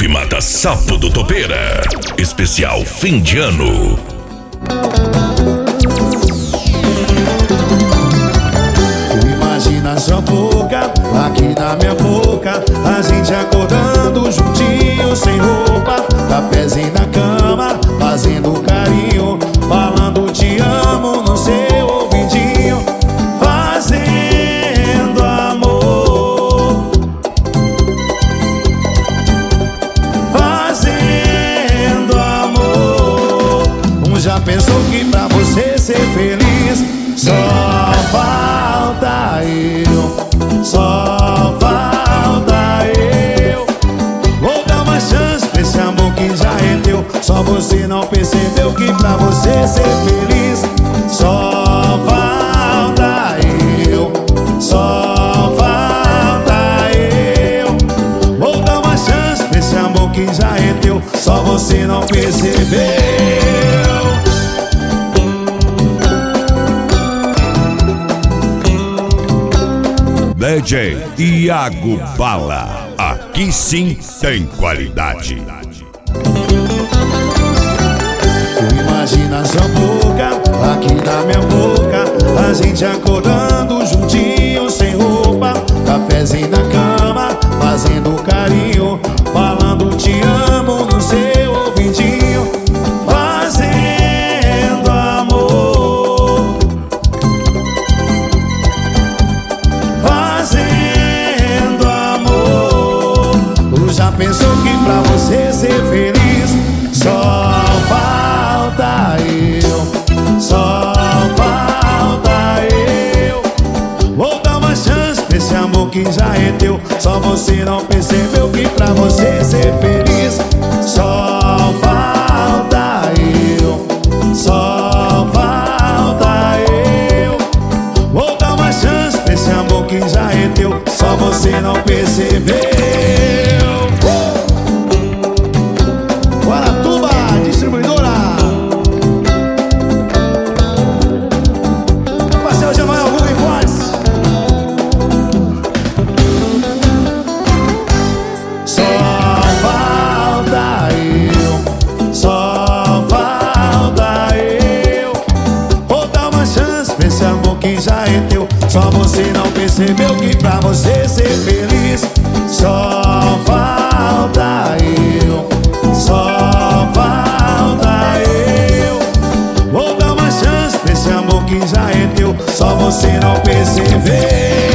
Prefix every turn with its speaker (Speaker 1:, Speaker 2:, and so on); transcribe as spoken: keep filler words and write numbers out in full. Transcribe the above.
Speaker 1: Perfumada Sapo do Topeira. Especial fim de ano.
Speaker 2: Imagina sua boca, aqui na minha boca, a gente acordando juntinho, sem roupa, cafezinho na cama, fazendo carinho, falando te amo no seu ouvidinho, fazendo amor, fazendo amor. Um já pensou que pra você ser feliz só falta eu, só falta eu. Vou dar uma chance pra esse amor que já é teu. Só você não percebeu que pra você ser feliz só falta eu, só falta eu. Vou dar uma chance pra esse amor que já é teu. Só você não percebeu.
Speaker 1: D J Iago Bala, aqui sim tem qualidade.
Speaker 2: Imagina sua boca, aqui na minha boca, a gente acordando juntinho, sem roupa, cafezinho na cama, fazendo carinho, falando te amo no seu ouvidinho, fazendo amor, fazendo amor. Já pensou que pra você ser feliz só falta eu, só falta eu. Vou dar uma chance pra esse amor que já é teu. Só você não percebeu que pra você ser feliz só falta eu, só falta eu. Vou dar uma chance pra esse amor que já é teu. Só você não percebeu. Guaratuba, distribuidora. Marcelo Jamal, Google Imports. Só falta eu, só falta eu. Vou dar uma chance pra esse amor que já é teu. Só você não percebeu que pra você ser feliz só falta eu, só falta eu. Vou dar uma chance pra esse amor que já é teu. Só você não percebeu.